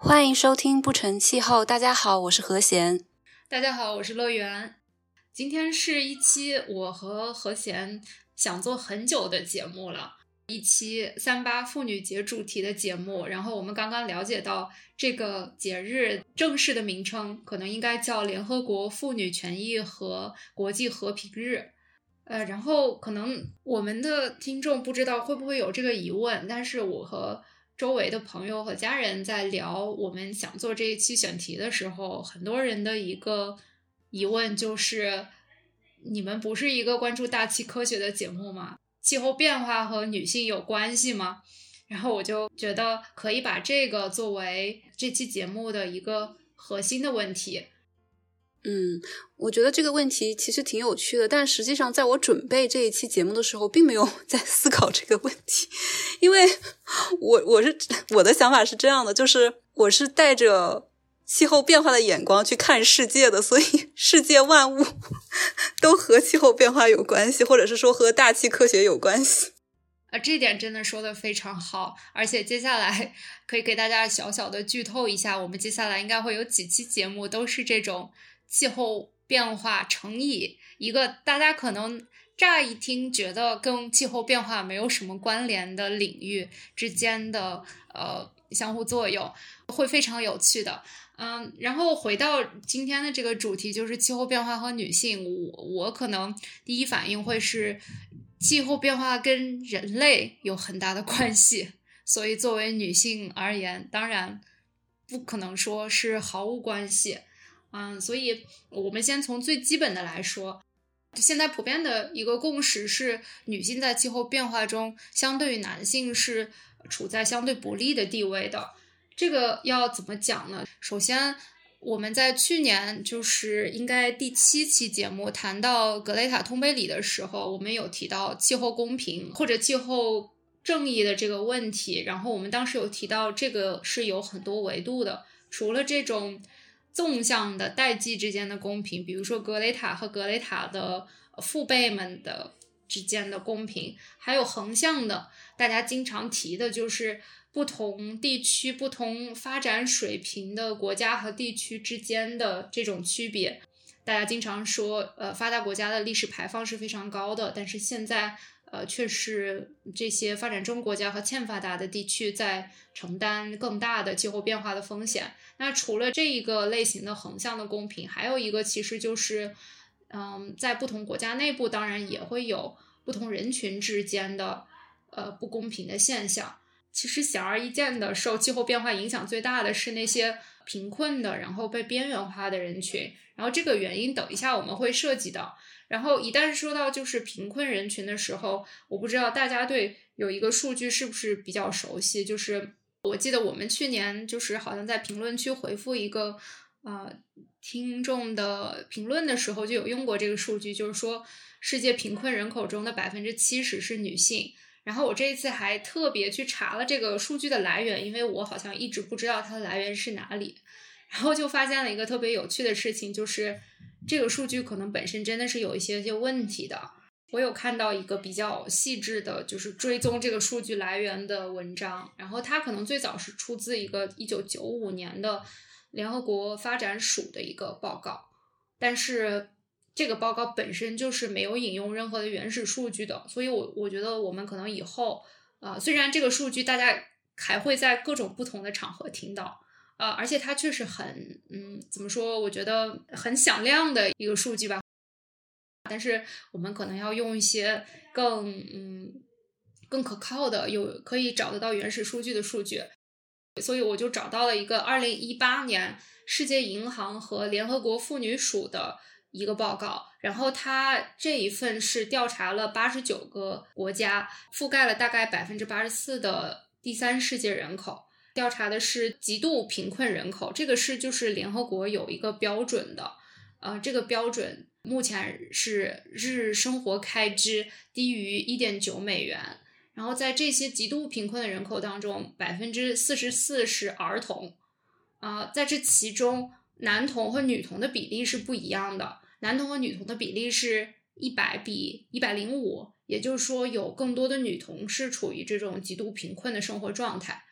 欢迎收听不成气候。大家好，我是何贤。 大家好，我是乐园。今天是一期我和何贤想做很久的节目了，一期3·8妇女节主题的节目。然后我们刚刚了解到这个节日正式的名称可能应该叫联合国妇女权益和国际和平日。然后可能我们的听众不知道会不会有这个疑问，但是我和周围的朋友和家人在聊我们想做这一期选题的时候，很多人的一个疑问就是你们不是一个关注大气科学的节目吗？气候变化和女性有关系吗？然后我就觉得可以把这个作为这期节目的一个核心的问题。 我觉得这个问题其实挺有趣的，但实际上在我准备这一期节目的时候并没有在思考这个问题，因为我的想法是这样的，就是我是带着气候变化的眼光去看世界的，所以世界万物都和气候变化有关系，或者是说和大气科学有关系。 这点真的说得非常好，而且接下来可以给大家小小的剧透一下，我们接下来应该会有几期节目都是这种气候变化乘以一个大家可能乍一听觉得跟气候变化没有什么关联的领域之间的相互作用，会非常有趣的。然后回到今天的这个主题，就是气候变化和女性，我可能第一反应会是气候变化跟人类有很大的关系，所以作为女性而言，当然不可能说是毫无关系。所以我们先从最基本的来说，现在普遍的一个共识是，女性在气候变化中相对于男性是处在相对不利的地位的。这个要怎么讲呢？首先我们在去年就是应该第7期节目谈到格雷塔通贝里的时候，我们有提到气候公平或者气候正义的这个问题，然后我们当时有提到这个是有很多维度的，除了这种纵向的代际之间的公平，比如说格雷塔和格雷塔的父辈们的之间的公平，还有横向的大家经常提的就是不同地区不同发展水平的国家和地区之间的这种区别。大家经常说发达国家的历史排放是非常高的，但是现在却是这些发展中国家和欠发达的地区在承担更大的气候变化的风险。那除了这一个类型的横向的公平，还有一个其实就是在不同国家内部当然也会有不同人群之间的不公平的现象。其实显而易见的，受气候变化影响最大的是那些贫困的然后被边缘化的人群，然后这个原因等一下我们会涉及到。然后一旦说到就是贫困人群的时候，我不知道大家对有一个数据是不是比较熟悉，就是我记得我们去年就是好像在评论区回复一个听众的评论的时候就有用过这个数据，就是说世界贫困人口中的70%是女性。然后我这一次还特别去查了这个数据的来源，因为我好像一直不知道它的来源是哪里，然后就发现了一个特别有趣的事情，就是这个数据可能本身真的是有一些问题的。我有看到一个比较细致的就是追踪这个数据来源的文章，然后它可能最早是出自一个1995年的联合国发展署的一个报告，但是这个报告本身就是没有引用任何的原始数据的，所以我觉得我们可能以后虽然这个数据大家还会在各种不同的场合听到而且它确实很怎么说，我觉得很响亮的一个数据吧，但是我们可能要用一些更可靠的可以找得到原始数据的数据。所以我就找到了一个2018年世界银行和联合国妇女署的一个报告，然后它这一份是调查了89个国家，覆盖了大概84%的第三世界人口，调查的是极度贫困人口，这个是就是联合国有一个标准的这个标准目前是日生活开支低于1.9美元，然后在这些极度贫困的人口当中44%是儿童在这其中男童和女童的比例是不一样的，男童和女童的比例是100比105，也就是说有更多的女童是处于这种极度贫困的生活状态。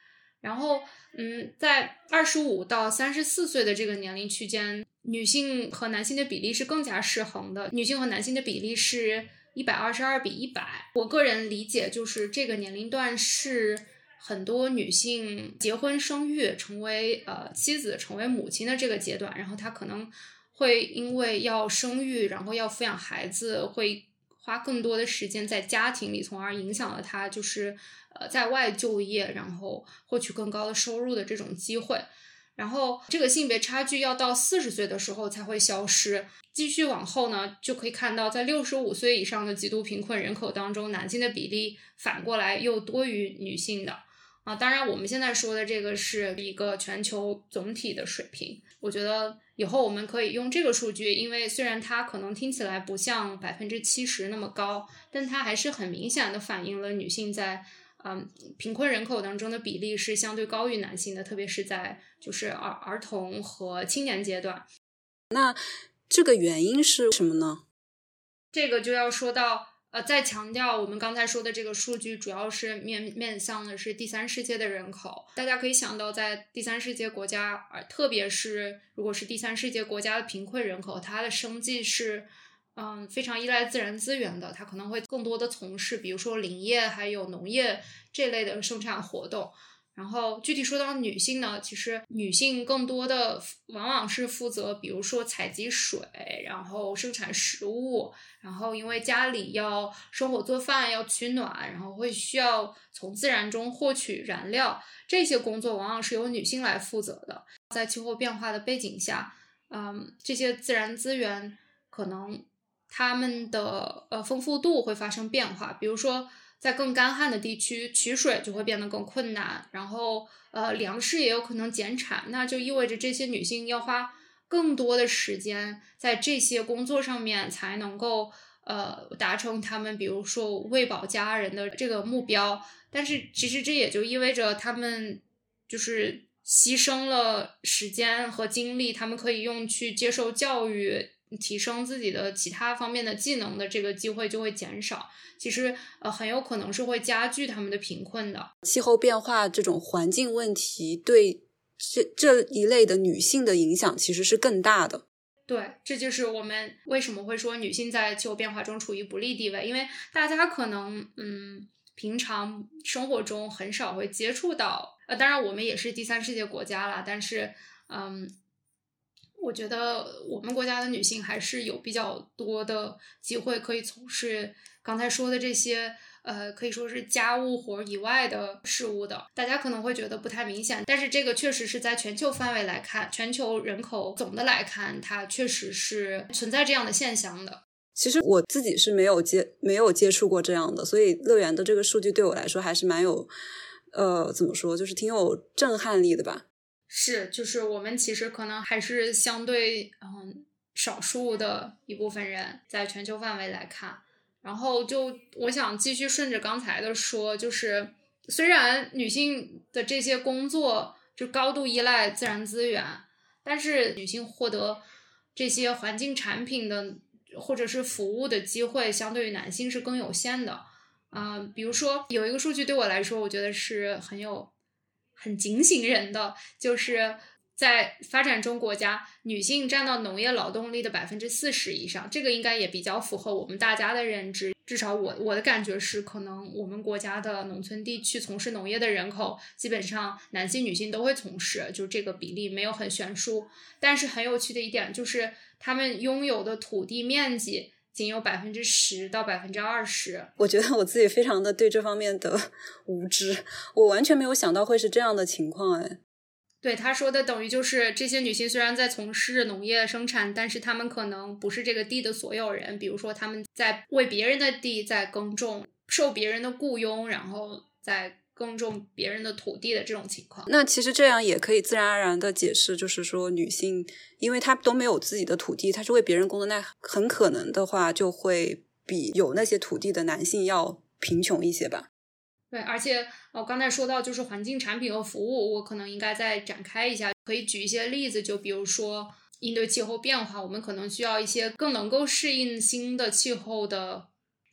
然后在25到34岁的这个年龄区间，女性和男性的比例是更加失衡的，女性和男性的比例是122比100。我个人理解就是这个年龄段是很多女性结婚生育，成为妻子，成为母亲的这个阶段，然后她可能会因为要生育，然后要抚养孩子，会花更多的时间在家庭里，从而影响了她就是在外就业，然后获取更高的收入的这种机会。然后这个性别差距要到40岁的时候才会消失，继续往后呢，就可以看到在65岁以上的极度贫困人口当中，男性的比例反过来又多于女性的当然我们现在说的这个是一个全球总体的水平。我觉得以后我们可以用这个数据，因为虽然它可能听起来不像70%那么高，但它还是很明显的反映了女性在贫困人口当中的比例是相对高于男性的，特别是在就是儿童和青年阶段。 那这个原因是什么呢？ 这个就要说到再强调我们刚才说的这个数据主要是面向的是第三世界的人口。大家可以想到在第三世界国家特别是如果是第三世界国家的贫困人口，它的生计是非常依赖自然资源的，它可能会更多的从事比如说林业还有农业这类的生产活动。然后具体说到女性呢，其实女性更多的往往是负责比如说采集水，然后生产食物，然后因为家里要生火做饭要取暖，然后会需要从自然中获取燃料，这些工作往往是由女性来负责的。在气候变化的背景下这些自然资源可能它们的丰富度会发生变化，比如说在更干旱的地区取水就会变得更困难，然后粮食也有可能减产，那就意味着这些女性要花更多的时间在这些工作上面才能够达成他们比如说喂饱家人的这个目标。但是其实这也就意味着他们就是牺牲了时间和精力，他们可以用去接受教育提升自己的其他方面的技能的这个机会就会减少，其实很有可能是会加剧他们的贫困的。 气候变化这种环境问题对这一类的女性的影响其实是更大的。 对，这就是我们为什么会说女性在气候变化中处于不利地位，因为大家可能平常生活中很少会接触到当然我们也是第三世界国家啦，但是我觉得我们国家的女性还是有比较多的机会可以从事刚才说的这些可以说是家务活以外的事物的。大家可能会觉得不太明显，但是这个确实是在全球范围来看，全球人口总的来看，它确实是存在这样的现象的。 其实我自己是没有接触过这样的，所以乐园的这个数据对我来说还是蛮有怎么说，就是挺有震撼力的吧。 是，就是我们其实可能还是相对少数的一部分人在全球范围来看。然后就我想继续顺着刚才的说，就是虽然女性的这些工作就高度依赖自然资源，但是女性获得这些环境产品的或者是服务的机会相对于男性是更有限的比如说有一个数据对我来说我觉得是很警醒人的，就是在发展中国家女性占到农业劳动力的40%以上，这个应该也比较符合我们大家的认知，至少我的感觉是可能我们国家的农村地区从事农业的人口基本上男性女性都会从事，就这个比例没有很悬殊。但是很有趣的一点就是他们拥有的土地面积仅有10%到20%。 我觉得我自己非常的对这方面的无知，我完全没有想到会是这样的情况哎。 对，他说的等于就是这些女性虽然在从事农业生产，但是她们可能不是这个地的所有人，比如说她们在为别人的地在耕种，受别人的雇佣，然后在耕种别人的土地的这种情况。 那其实这样也可以自然而然的解释，就是说女性因为她都没有自己的土地，她是为别人工作，那很可能的话就会比有那些土地的男性要贫穷一些吧。 对，而且我刚才说到就是环境产品和服务，我可能应该再展开一下，可以举一些例子，就比如说应对气候变化，我们可能需要一些更能够适应新的气候的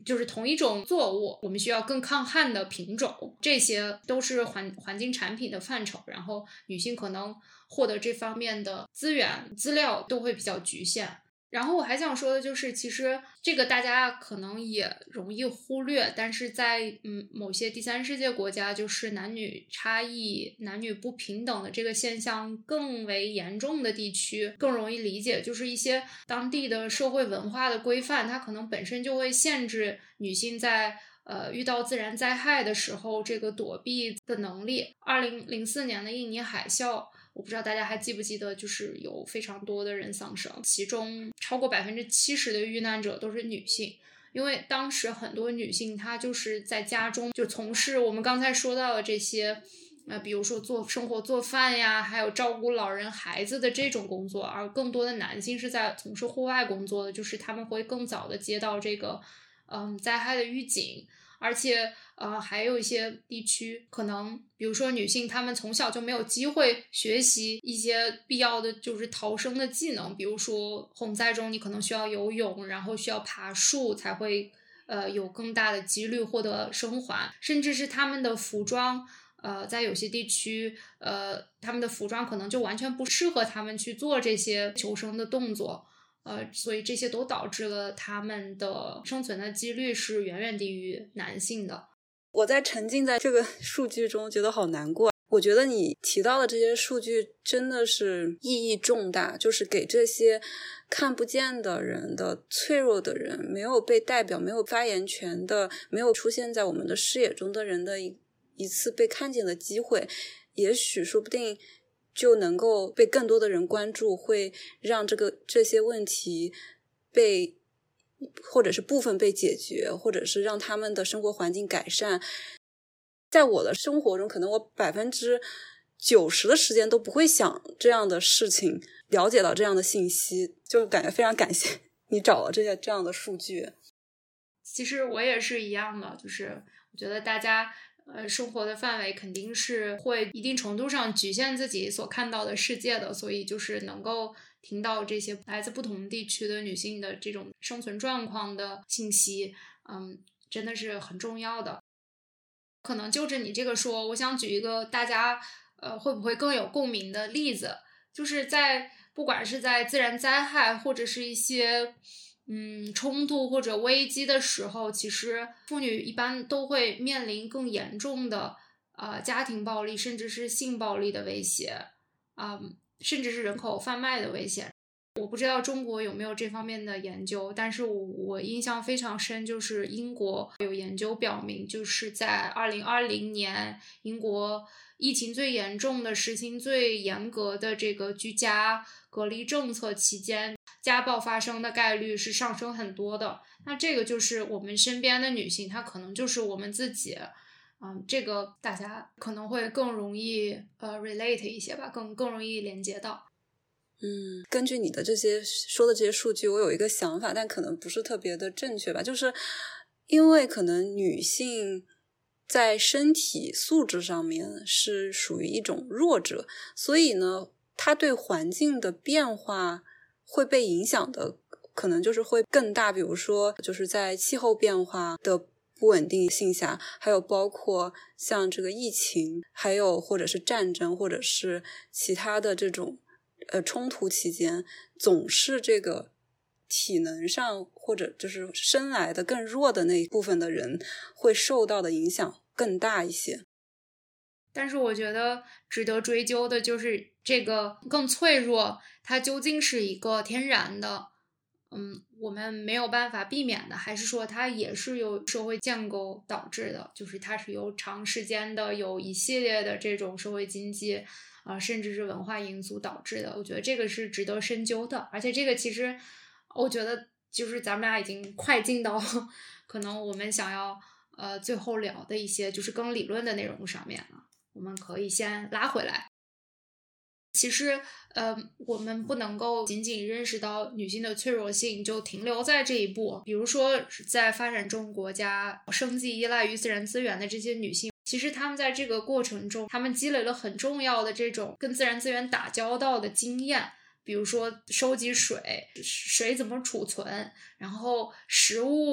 就是同一种作物，我们需要更抗旱的品种，这些都是环境产品的范畴。然后女性可能获得这方面的资源资料都会比较局限。然后我还想说的就是，其实这个大家可能也容易忽略，但是在某些第三世界国家，就是男女差异、男女不平等的这个现象更为严重的地区，更容易理解，就是一些当地的社会文化的规范，它可能本身就会限制女性在遇到自然灾害的时候这个躲避的能力。2004年的印尼海啸，我不知道大家还记不记得，就是有非常多的人丧生，其中超过70%的遇难者都是女性。因为当时很多女性她就是在家中就从事我们刚才说到的这些比如说生活做饭呀，还有照顾老人孩子的这种工作，而更多的男性是在从事户外工作的，就是他们会更早的接到这个灾害的预警。而且还有一些地区可能比如说女性她们从小就没有机会学习一些必要的就是逃生的技能，比如说洪灾中你可能需要游泳，然后需要爬树才会有更大的几率获得生还，甚至是他们的服装在有些地区他们的服装可能就完全不适合他们去做这些求生的动作。所以这些都导致了他们的生存的几率是远远低于男性的。 我在沉浸在这个数据中觉得好难过。我觉得你提到的这些数据真的是意义重大，就是给这些看不见的人的脆弱的人，没有被代表没有发言权的，没有出现在我们的视野中的人的一次被看见的机会。也许说不定就能够被更多的人关注，会让这些问题被或者是部分被解决，或者是让他们的生活环境改善。在我的生活中，可能我90%的时间都不会想这样的事情，了解到这样的信息，就感觉非常感谢你找了这样的数据。 其实我也是一样的，就是我觉得大家生活的范围肯定是会一定程度上局限自己所看到的世界的，所以就是能够听到这些来自不同地区的女性的这种生存状况的信息，真的是很重要的。可能就着你这个说，我想举一个大家会不会更有共鸣的例子，就是不管是在自然灾害或者是一些冲突或者危机的时候，其实妇女一般都会面临更严重的家庭暴力，甚至是性暴力的威胁，甚至是人口贩卖的危险。我不知道中国有没有这方面的研究，但是我印象非常深，就是英国有研究表明，就是在2020年英国疫情最严重的实行最严格的这个居家隔离政策期间，家暴发生的概率是上升很多的。那这个就是我们身边的女性，她可能就是我们自己，这个大家可能会更容易relate 一些吧，更容易连接到。 根据你的这些说的这些数据，我有一个想法，但可能不是特别的正确吧，就是因为可能女性在身体素质上面是属于一种弱者，所以呢她对环境的变化会被影响的可能就是会更大，比如说就是在气候变化的不稳定性下，还有包括像这个疫情，还有或者是战争，或者是其他的这种冲突期间，总是这个体能上或者就是生来的更弱的那一部分的人会受到的影响更大一些。 但是我觉得值得追究的就是这个更脆弱，它究竟是一个天然的我们没有办法避免的，还是说它也是由社会建构导致的，就是它是由长时间的有一系列的这种社会经济甚至是文化因素导致的。我觉得这个是值得深究的，而且这个其实我觉得就是咱们俩已经快进到可能我们想要最后聊的一些就是更理论的内容上面了，我们可以先拉回来。其实我们不能够仅仅认识到女性的脆弱性就停留在这一步，比如说在发展中国家生计依赖于自然资源的这些女性，其实她们在这个过程中她们积累了很重要的这种跟自然资源打交道的经验，比如说收集水怎么储存，然后食物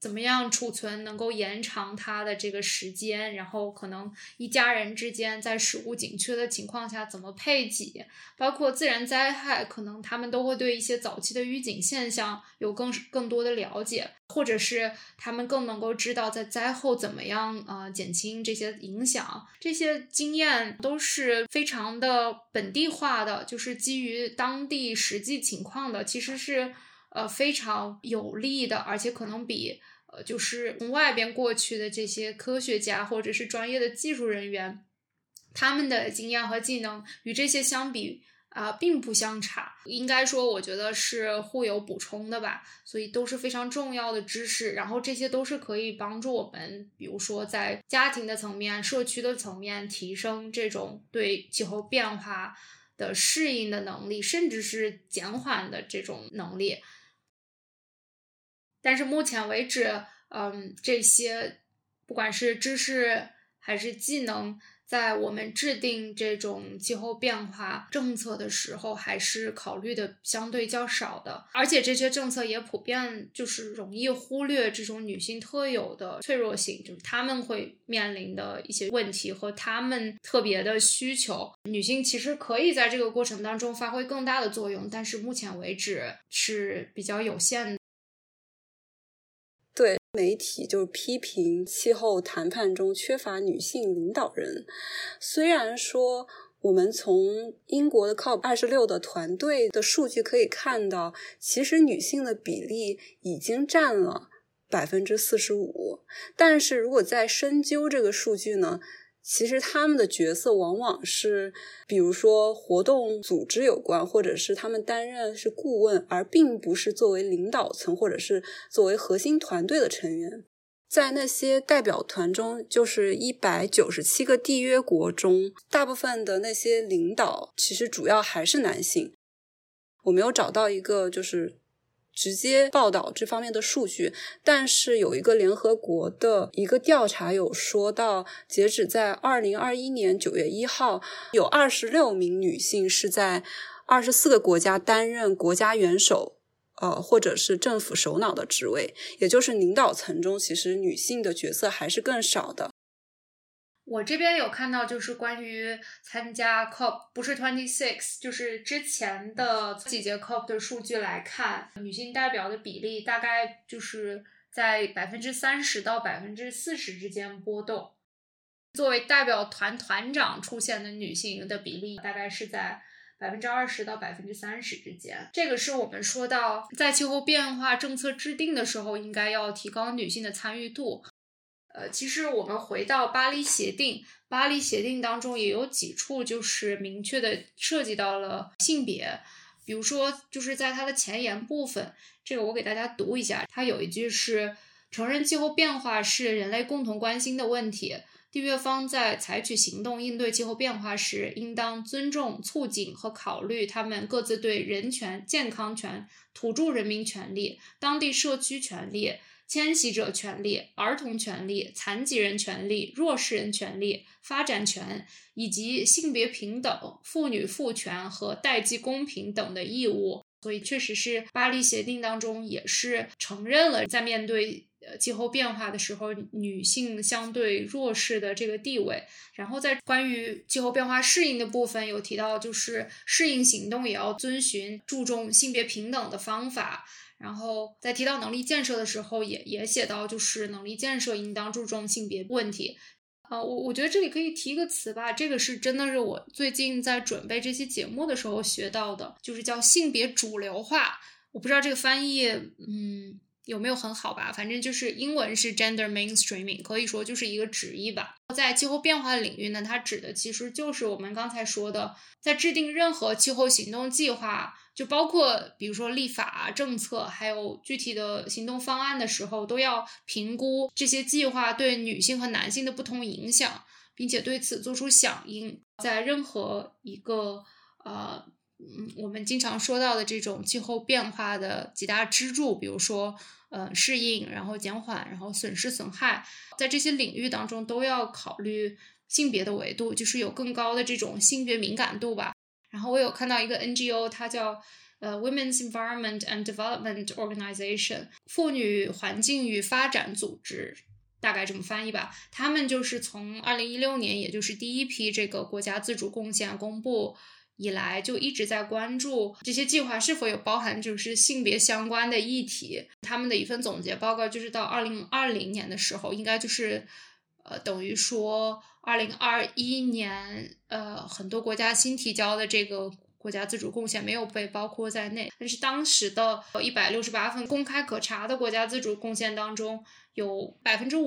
怎么样储存能够延长它的这个时间，然后可能一家人之间在食物紧缺的情况下怎么配给，包括自然灾害，可能他们都会对一些早期的预警现象有更多的了解，或者是他们更能够知道在灾后怎么样减轻这些影响。这些经验都是非常的本地化的，就是基于当地实际情况的，其实是非常有利的，而且可能比就是从外边过去的这些科学家或者是专业的技术人员，他们的经验和技能与这些相比并不相差，应该说我觉得是互有补充的吧，所以都是非常重要的知识，然后这些都是可以帮助我们比如说在家庭的层面、社区的层面提升这种对气候变化的适应的能力，甚至是减缓的这种能力。但是目前为止这些不管是知识还是技能，在我们制定这种气候变化政策的时候还是考虑的相对较少的，而且这些政策也普遍就是容易忽略这种女性特有的脆弱性，就是她们会面临的一些问题和她们特别的需求。女性其实可以在这个过程当中发挥更大的作用，但是目前为止是比较有限的。 对，媒体就批评气候谈判中缺乏女性领导人。虽然说我们从英国的 COP26 的团队的数据可以看到，其实女性的比例已经占了 45%， 但是如果再深究这个数据呢，其实他们的角色往往是比如说活动组织有关，或者是他们担任是顾问，而并不是作为领导层或者是作为核心团队的成员。在那些代表团中，就是197个缔约国中，大部分的那些领导其实主要还是男性。我没有找到一个就是直接报道这方面的数据，但是有一个联合国的一个调查有说到，截止在2021年9月1号，有26名女性是在24个国家担任国家元首或者是政府首脑的职位，也就是领导层中其实女性的角色还是更少的。 我这边有看到就是关于参加 COP 不是26，就是之前的几届 COP 的数据来看，女性代表的比例大概就是在 30% 到 40% 之间波动。作为代表团长出现的女性的比例大概是在 20% 到 30% 之间。这个是我们说到在气候变化政策制定的时候应该要提高女性的参与度。其实我们回到巴黎协定当中也有几处就是明确的涉及到了性别，比如说就是在它的前言部分，这个我给大家读一下，它有一句是承认气候变化是人类共同关心的问题，缔约方在采取行动应对气候变化时，应当尊重、促进和考虑他们各自对人权、健康权、土著人民权利、当地社区权利、迁徙者权利、儿童权利、残疾人权利、弱势人权利、发展权以及性别平等、妇女赋权和代际公平等的义务。所以确实是巴黎协定当中也是承认了在面对气候变化的时候女性相对弱势的这个地位。然后在关于气候变化适应的部分有提到，就是适应行动也要遵循注重性别平等的方法。然后在提到能力建设的时候也写到，就是能力建设应当注重性别问题。我觉得这里可以提一个词吧，这个是真的是我最近在准备这期节目的时候学到的，就是叫性别主流化。我不知道这个翻译有没有很好吧，反正就是英文是 gender mainstreaming， 可以说就是一个直译吧。在气候变化领域呢，它指的其实就是我们刚才说的，在制定任何气候行动计划，就包括比如说立法政策还有具体的行动方案的时候，都要评估这些计划对女性和男性的不同影响，并且对此做出响应。在任何一个我们经常说到的这种气候变化的几大支柱，比如说适应，然后减缓，然后损失损害，在这些领域当中都要考虑性别的维度，就是有更高的这种性别敏感度吧。然后我有看到一个 NGO， 它叫 Women's Environment and Development Organization 妇女环境与发展组织，大概这么翻译吧。他们就是从2016年，也就是第一批这个国家自主贡献公布以来，就一直在关注这些计划是否有包含就是性别相关的议题。他们的一份总结报告就是到2020年的时候，应该就是等于说2021年很多国家新提交的这个国家自主贡献没有被包括在内，但是当时的168份公开可查的国家自主贡献当中，有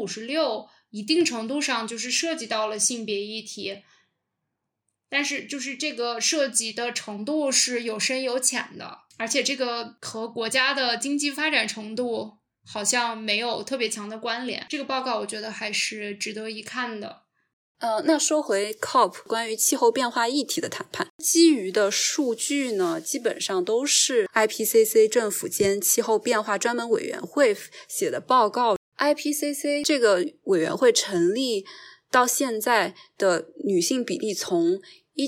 56% 一定程度上就是涉及到了性别议题，但是就是这个涉及的程度是有深有浅的，而且这个和国家的经济发展程度好像没有特别强的关联。这个报告我觉得还是值得一看的。 那说回 COP 关于气候变化议题的谈判，基于的数据呢，基本上都是 IPCC 政府间气候变化专门委员会写的报告。IPCC 这个委员会成立到现在的女性比例从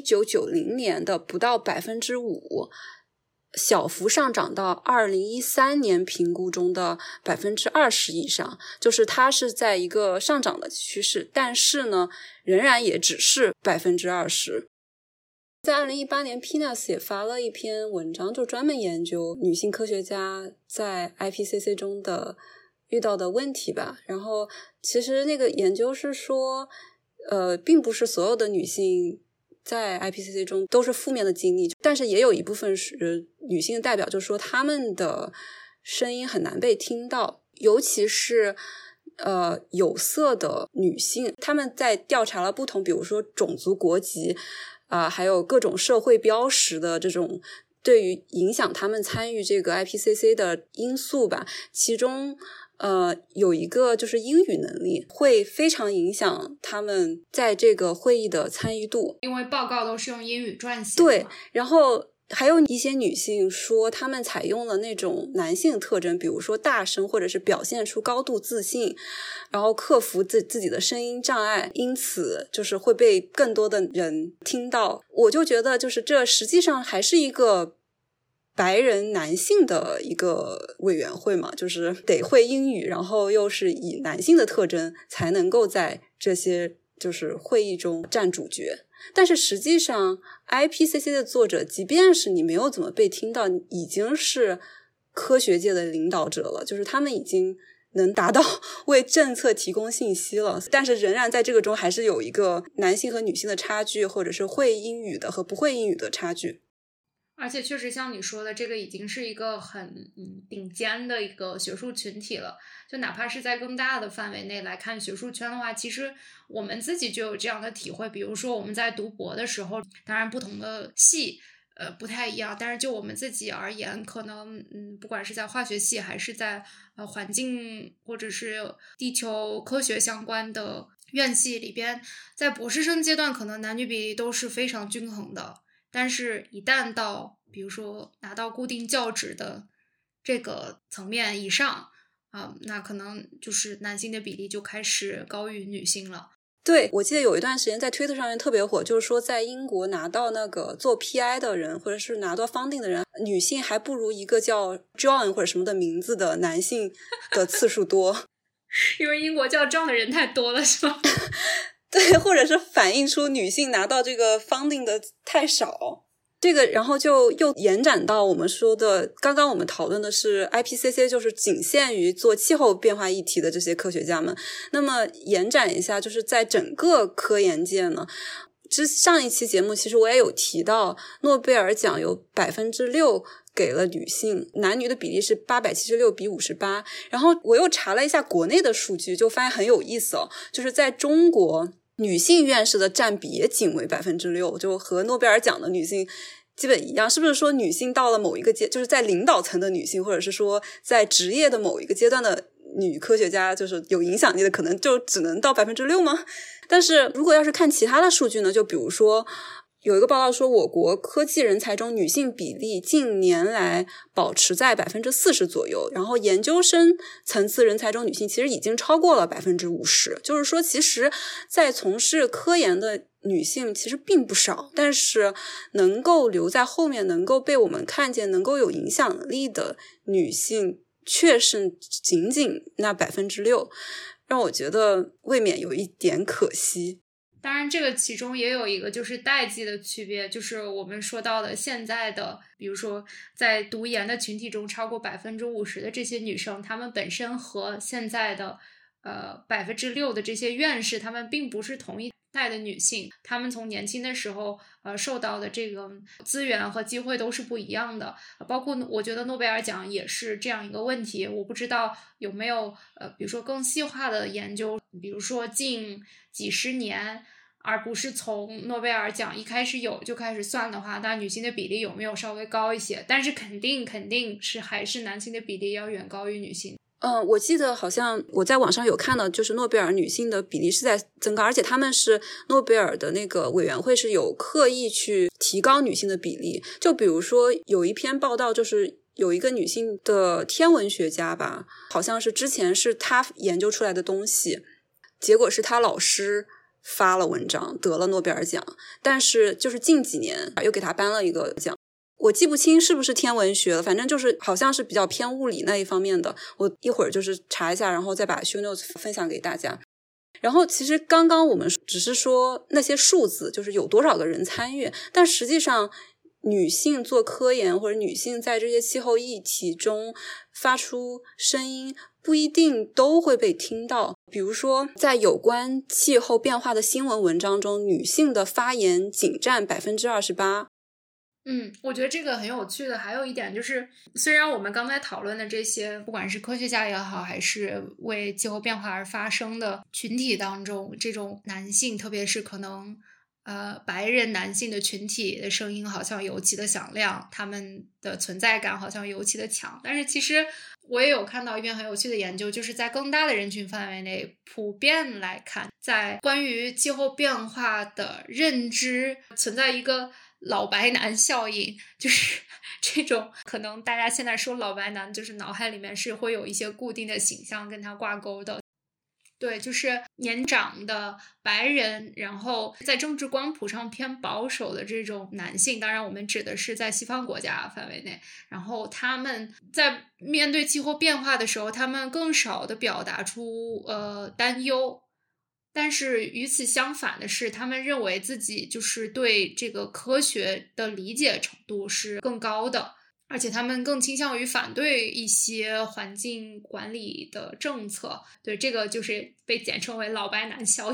1990年的不到 5%， 小幅上涨到2013年评估中的 20% 以上，就是它是在一个上涨的趋势，但是呢仍然也只是 20%。 在2018年 PNAS 也发了一篇文章，就专门研究女性科学家在 IPCC 中的遇到的问题吧。然后其实那个研究是说并不是所有的女性在 IPCC 中都是负面的经历，但是也有一部分是女性的代表就说她们的声音很难被听到，尤其是有色的女性，她们在调查了不同比如说种族国籍还有各种社会标识的这种对于影响她们参与这个 IPCC 的因素吧，其中有一个就是英语能力会非常影响他们在这个会议的参与度， 因为报告都是用英语撰写的。 对，然后还有一些女性说她们采用了那种男性特征，比如说大声或者是表现出高度自信，然后克服自己的声音障碍，因此就是会被更多的人听到。我就觉得就是这实际上还是一个白人男性的一个委员会嘛，就是得会英语，然后又是以男性的特征才能够在这些就是会议中占主角。但是实际上 IPCC 的作者即便是你没有怎么被听到，已经是科学界的领导者了，就是他们已经能达到为政策提供信息了，但是仍然在这个中还是有一个男性和女性的差距，或者是会英语的和不会英语的差距。 而且确实像你说的，这个已经是一个很顶尖的一个学术群体了，就哪怕是在更大的范围内来看学术圈的话，其实我们自己就有这样的体会。比如说我们在读博的时候，当然不同的系不太一样，但是就我们自己而言，可能不管是在化学系还是在环境或者是地球科学相关的院系里边，在博士生阶段可能男女比例都是非常均衡的，但是一旦到比如说拿到固定教职的这个层面以上那可能就是男性的比例就开始高于女性了。 对，我记得有一段时间在推特上面特别火，就是说在英国拿到那个做 PI 的人或者是拿到 funding 的人，女性还不如一个叫 John 或者什么的名字的男性的次数多。 因为英国叫 John 的人太多了是吗？ 对，或者是反映出女性拿到这个 funding 的太少。这个然后就又延展到我们说的，刚刚我们讨论的是 IPCC 就是仅限于做气候变化议题的这些科学家们，那么延展一下就是在整个科研界呢，上一期节目其实我也有提到，诺贝尔奖有 6% 给了女性，男女的比例是876比58。然后我又查了一下国内的数据，就发现很有意思就是在中国女性院士的占比也仅为 6%， 就和诺贝尔奖的女性基本一样。是不是说女性到了某一个就是在领导层的女性，或者是说在职业的某一个阶段的女科学家，就是有影响力的可能就只能到 6% 吗？但是如果要是看其他的数据呢，就比如说有一个报道说我国科技人才中女性比例近年来保持在 40% 左右，然后研究生层次人才中女性其实已经超过了 50%， 就是说其实在从事科研的女性其实并不少，但是能够留在后面，能够被我们看见，能够有影响力的女性却是仅仅那 6%， 让我觉得未免有一点可惜。 当然这个其中也有一个就是代际的区别，就是我们说到的现在的比如说在读研的群体中超过 50% 的这些女生，她们本身和现在的6% 的这些院士，她们并不是同一代的女性，她们从年轻的时候受到的这个资源和机会都是不一样的，包括我觉得诺贝尔奖也是这样一个问题。我不知道有没有比如说更细化的研究，比如说近几十年，而不是从诺贝尔奖一开始有就开始算的话，那女性的比例有没有稍微高一些？但是肯定是还是男性的比例要远高于女性。 我记得好像我在网上有看到，就是诺贝尔女性的比例是在增高，而且他们是诺贝尔的那个委员会是有刻意去提高女性的比例。就比如说有一篇报道，就是有一个女性的天文学家吧，好像是之前是她研究出来的东西，结果是她老师发了文章得了诺贝尔奖，但是就是近几年又给她颁了一个奖。我记不清是不是天文学了，反正就是好像是比较偏物理那一方面的，我一会儿就是查一下，然后再把 show notes 分享给大家。然后其实刚刚我们只是说那些数字，就是有多少个人参与，但实际上女性做科研或者女性在这些气候议题中发出声音不一定都会被听到。比如说在有关气候变化的新闻文章中，女性的发言仅占 28%。 我觉得这个很有趣的。还有一点就是，虽然我们刚才讨论的这些，不管是科学家也好，还是为气候变化而发声的群体当中，这种男性，特别是可能白人男性的群体的声音好像尤其的响亮，他们的存在感好像尤其的强。但是其实我也有看到一篇很有趣的研究，就是在更大的人群范围内普遍来看，在关于气候变化的认知存在一个老白男效应，就是这种可能大家现在说老白男，就是脑海里面是会有一些固定的形象跟他挂钩的。对，就是年长的白人，然后在政治光谱上偏保守的这种男性，当然我们指的是在西方国家范围内，然后他们在面对气候变化的时候，他们更少的表达出担忧，但是与此相反的是，他们认为自己就是对这个科学的理解程度是更高的，而且他们更倾向于反对一些环境管理的政策。对，这个就是被简称为老白男效应。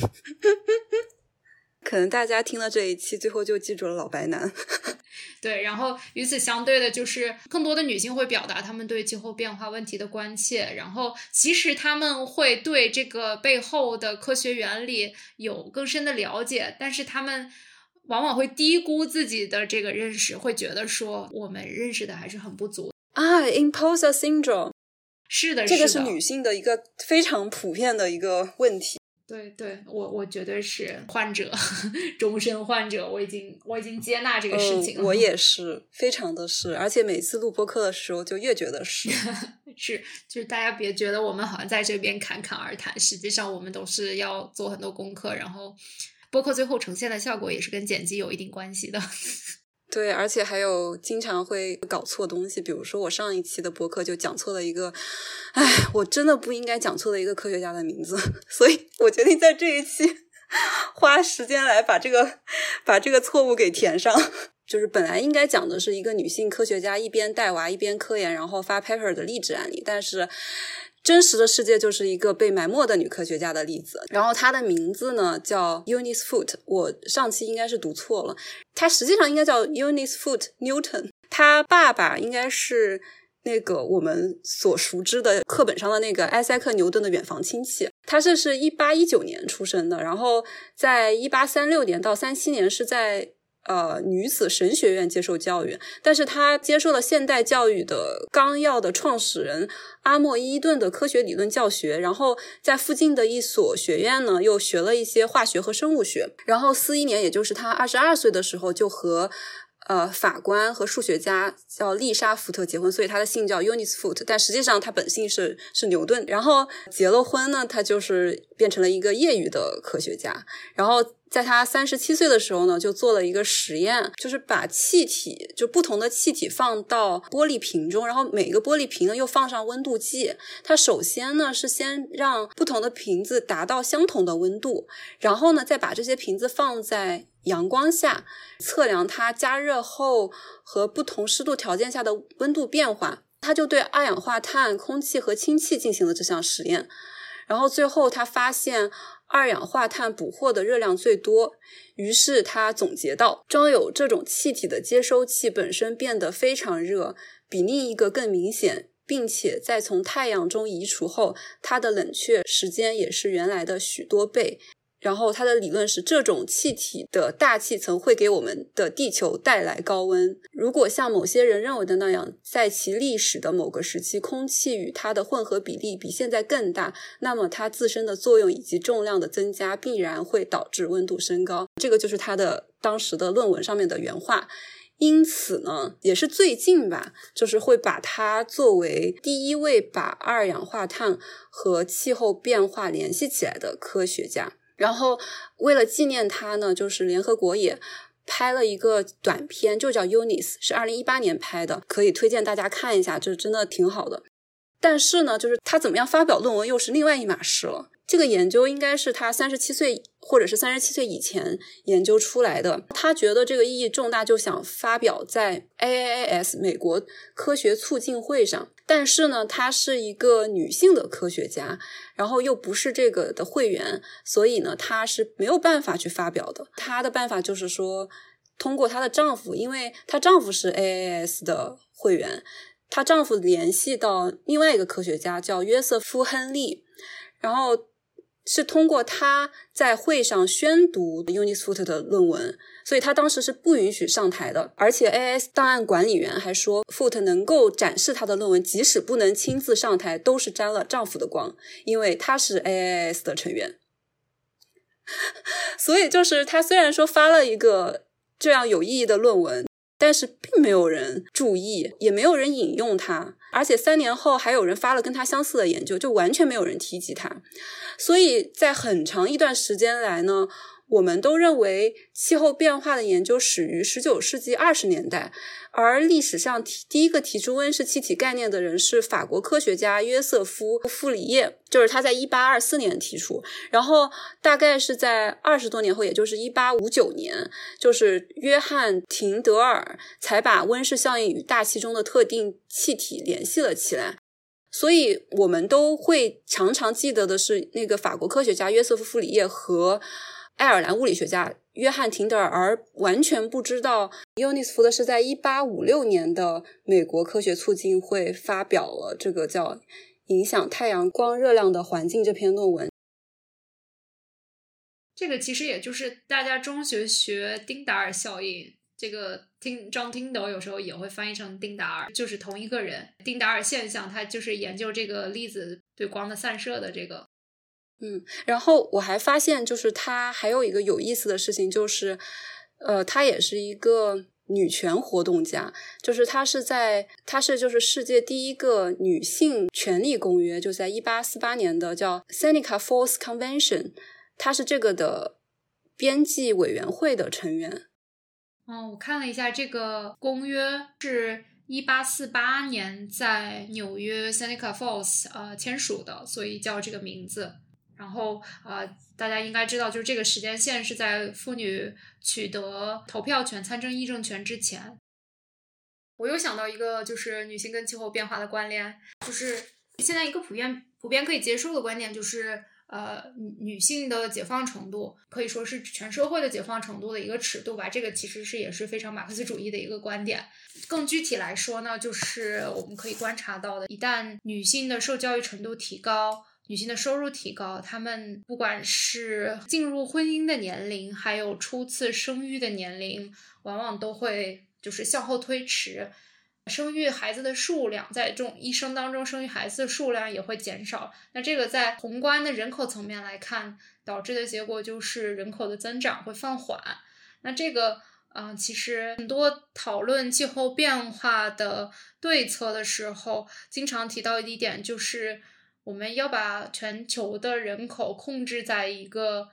可能大家听了这一期最后就记住了老白男。 对，然后与此相对的就是更多的女性会表达她们对气候变化问题的关切，然后其实她们会对这个背后的科学原理有更深的了解，但是她们往往会低估自己的这个认识，会觉得说我们认识的还是很不足啊。Imposter syndrome， 是的， 这个是女性的一个非常普遍的一个问题。 对，我绝对是患者，终身患者，我已经接纳这个事情了。 我也是，非常的是，而且每次录播课的时候就越觉得是。 是，就是大家别觉得我们好像在这边侃侃而谈，实际上我们都是要做很多功课，然后播客最后呈现的效果也是跟剪辑有一定关系的。 对，而且还有经常会搞错东西，比如说我上一期的播客就讲错了一个，我真的不应该讲错的一个科学家的名字，所以我决定在这一期花时间来把这个错误给填上。就是本来应该讲的是一个女性科学家一边带娃一边科研然后发 paper 的励志案例，但是真实的世界就是一个被埋没的女科学家的例子。然后她的名字呢叫 Eunice Foot， 我上期应该是读错了，她实际上应该叫 Eunice Foot Newton。她爸爸应该是那个我们所熟知的课本上的那个埃塞克牛顿的远房亲戚。他是1819年出生的，然后在1836年到37年是在女子神学院接受教育，但是他接受了现代教育的纲要的创始人阿莫伊顿的科学理论教学，然后在附近的一所学院呢又学了一些化学和生物学，然后41年也就是他22岁的时候就和法官和数学家叫丽莎福特结婚，所以他的姓叫 Eunice Foot， 但实际上他本姓是牛顿。然后结了婚呢，他就是变成了一个业余的科学家。然后在他37岁的时候呢，就做了一个实验，就是把气体，就不同的气体放到玻璃瓶中，然后每个玻璃瓶呢又放上温度计。他首先呢是先让不同的瓶子达到相同的温度，然后呢再把这些瓶子放在阳光下，测量它加热后和不同湿度条件下的温度变化。他就对二氧化碳、空气和氢气进行了这项实验，然后最后他发现二氧化碳捕获的热量最多，于是他总结到，装有这种气体的接收器本身变得非常热，比另一个更明显，并且在从太阳中移除后，它的冷却时间也是原来的许多倍。然后他的理论是，这种气体的大气层会给我们的地球带来高温。如果像某些人认为的那样，在其历史的某个时期，空气与它的混合比例比现在更大，那么它自身的作用以及重量的增加必然会导致温度升高。这个就是他的当时的论文上面的原话。因此呢，也是最近吧，就是会把它作为第一位把二氧化碳和气候变化联系起来的科学家。然后为了纪念他呢，就是联合国也拍了一个短片，就叫 Eunice， 是2018年拍的，可以推荐大家看一下，这真的挺好的。但是呢，就是他怎么样发表论文又是另外一码事了。这个研究应该是他37岁或者是37岁以前研究出来的，他觉得这个意义重大，就想发表在 AAAS 美国科学促进会上。但是呢，她是一个女性的科学家，然后又不是这个的会员，所以呢，她是没有办法去发表的。她的办法就是说，通过她的丈夫，因为她丈夫是 AAAS 的会员，她丈夫联系到另外一个科学家叫约瑟夫·亨利，然后是通过他在会上宣读 Eunice Foote 的论文，所以他当时是不允许上台的。而且 AAS 档案管理员还说 Foote 能够展示他的论文，即使不能亲自上台，都是沾了丈夫的光，因为他是 AAS 的成员。所以就是他虽然说发了一个这样有意义的论文，但是并没有人注意，也没有人引用它，而且3年后还有人发了跟他相似的研究，就完全没有人提及它。所以在很长一段时间来呢，我们都认为气候变化的研究始于19世纪20年代，而历史上第一个提出温室气体概念的人是法国科学家约瑟夫·傅里叶，就是他在1824年提出，然后大概是在20多年后，也就是1859年，就是约翰·廷德尔才把温室效应与大气中的特定气体联系了起来。所以我们都会常常记得的是那个法国科学家约瑟夫·傅里叶和爱尔兰物理学家约翰·廷德尔，而完全不知道 Eunice Foote 是在1856年的美国科学促进会发表了这个叫影响太阳光热量的环境这篇论文。 这个其实也就是大家中学学丁达尔效应，这个John Tyndall 有时候也会翻译成丁达尔，就是同一个人。丁达尔现象他就是研究这个粒子对光的散射的这个。 然后我还发现就是他还有一个有意思的事情，就是他也是一个女权活动家，就是他是就是世界第一个女性权利公约，就在1848年的叫 Seneca Falls Convention， 他是这个的编辑委员会的成员。 我看了一下，这个公约是1848年在纽约 Seneca Falls 签署的，所以叫这个名字。然后大家应该知道，就是这个时间线是在妇女取得投票权、参政议政权之前。我又想到一个就是女性跟气候变化的关联，就是现在一个普遍可以接受的观点，就是女性的解放程度可以说是全社会的解放程度的一个尺度吧。这个其实也是非常马克思主义的一个观点。更具体来说呢，就是我们可以观察到的，一旦女性的受教育程度提高，女性的收入提高，她们不管是进入婚姻的年龄，还有初次生育的年龄，往往都会就是向后推迟。生育孩子的数量，在这种一生当中生育孩子的数量也会减少。那这个在宏观的人口层面来看，导致的结果就是人口的增长会放缓。那这个其实很多讨论气候变化的对策的时候，经常提到一点，就是我们要把全球的人口控制在一个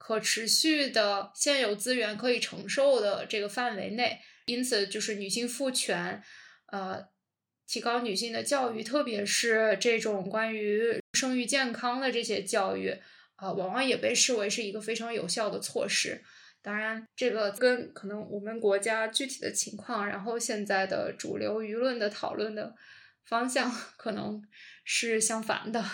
可持续的现有资源可以承受的这个范围内。因此就是女性赋权提高女性的教育，特别是这种关于生育健康的这些教育往往也被视为是一个非常有效的措施。当然这个跟可能我们国家具体的情况，然后现在的主流舆论的讨论的方向可能是相反的。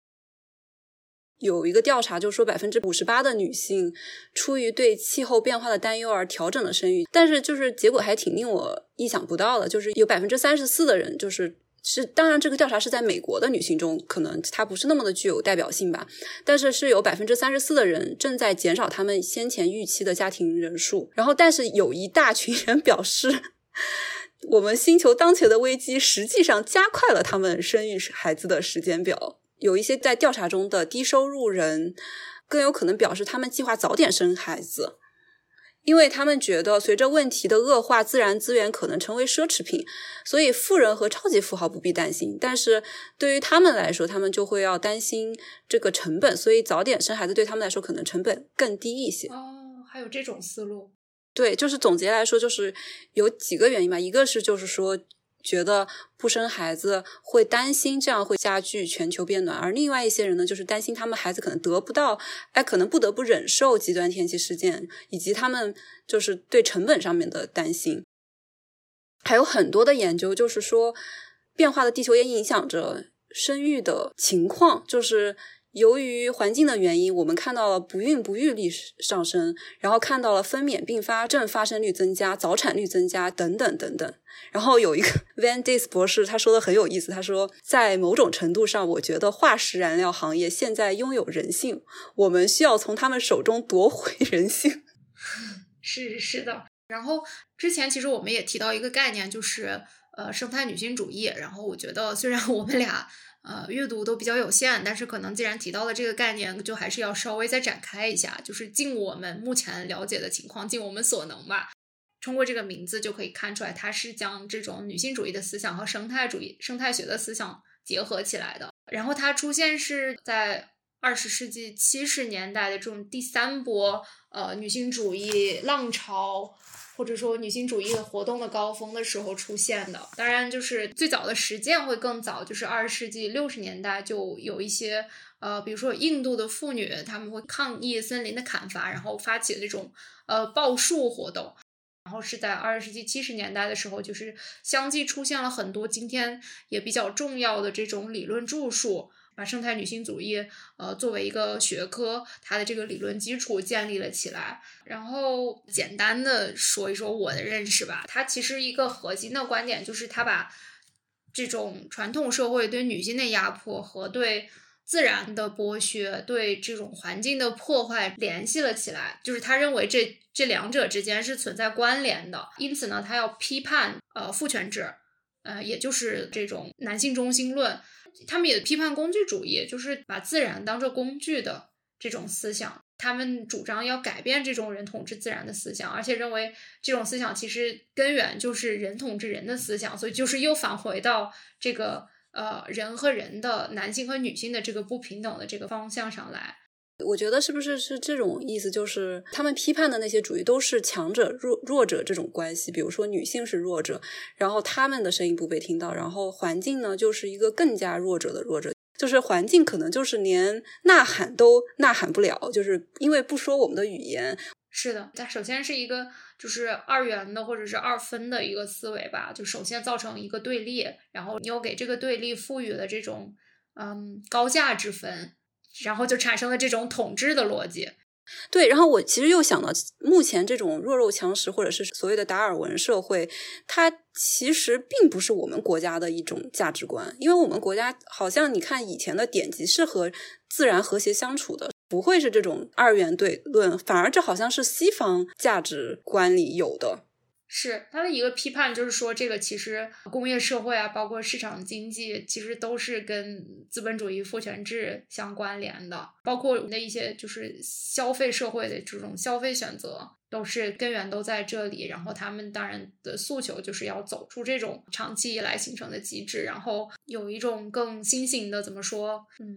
有一个调查就说 58% 的女性出于对气候变化的担忧而调整了生育，但是就是结果还挺令我意想不到的，就是有 34% 的人当然这个调查是在美国的女性中，可能它不是那么的具有代表性吧，但是有 34% 的人正在减少他们先前预期的家庭人数。然后但是有一大群人表示我们星球当前的危机实际上加快了他们生育孩子的时间表。有一些在调查中的低收入人更有可能表示他们计划早点生孩子，因为他们觉得随着问题的恶化，自然资源可能成为奢侈品，所以富人和超级富豪不必担心，但是对于他们来说，他们就会要担心这个成本，所以早点生孩子对他们来说可能成本更低一些。 还有这种思路。 对，就是总结来说就是有几个原因吧，一个是就是说觉得不生孩子会担心这样会加剧全球变暖，而另外一些人呢，就是担心他们孩子可能得不到，可能不得不忍受极端天气事件，以及他们就是对成本上面的担心。还有很多的研究就是说，变化的地球也影响着生育的情况，就是由于环境的原因，我们看到了不孕不育率上升，然后看到了分娩并发症发生率增加，早产率增加等等等等。然后有一个 Van Dis 博士他说的很有意思，他说在某种程度上我觉得化石燃料行业现在拥有人性，我们需要从他们手中夺回人性。 是的。然后之前其实我们也提到一个概念，就是生态女性主义。然后我觉得虽然我们俩阅读都比较有限，但是可能既然提到了这个概念，就还是要稍微再展开一下，就是尽我们目前了解的情况，尽我们所能吧。通过这个名字就可以看出来，它是将这种女性主义的思想和生态学的思想结合起来的。然后它出现是在20世纪70年代的这种第三波女性主义浪潮，或者说女性主义的活动的高峰的时候出现的。当然就是最早的实践会更早，就是20世纪60年代就有一些比如说印度的妇女，她们会抗议森林的砍伐，然后发起这种抱树活动。然后是在20世纪70年代的时候，就是相继出现了很多今天也比较重要的这种理论著述，把生态女性主义作为一个学科，它的这个理论基础建立了起来。然后简单的说一说我的认识吧，它其实一个核心的观点就是它把这种传统社会对女性的压迫和对自然的剥削，对这种环境的破坏联系了起来，就是他认为这两者之间是存在关联的。因此呢，他要批判父权制，也就是这种男性中心论。他们也批判工具主义，就是把自然当作工具的这种思想。他们主张要改变这种人统治自然的思想，而且认为这种思想其实根源就是人统治人的思想，所以就是又返回到这个人和人的男性和女性的这个不平等的这个方向上来。 我觉得是不是这种意思，就是他们批判的那些主义都是强者弱者这种关系，比如说女性是弱者，然后他们的声音不被听到，然后环境呢就是一个更加弱者的弱者，就是环境可能就是连呐喊都呐喊不了，就是因为不说我们的语言。 是的，它首先是一个就是二元的或者是二分的一个思维吧，就首先造成一个对立，然后你又给这个对立赋予了这种高下之分，然后就产生了这种统治的逻辑。 对，然后我其实又想到目前这种弱肉强食或者是所谓的达尔文社会，它其实并不是我们国家的一种价值观，因为我们国家好像你看以前的典籍是和自然和谐相处的，不会是这种二元对论，反而这好像是西方价值观里有的。 是他的一个批判，就是说这个其实工业社会啊，包括市场经济，其实都是跟资本主义父权制相关联的，包括我们的一些就是消费社会的这种消费选择，都是根源都在这里。然后他们当然的诉求就是要走出这种长期以来形成的机制，然后有一种更新型的怎么说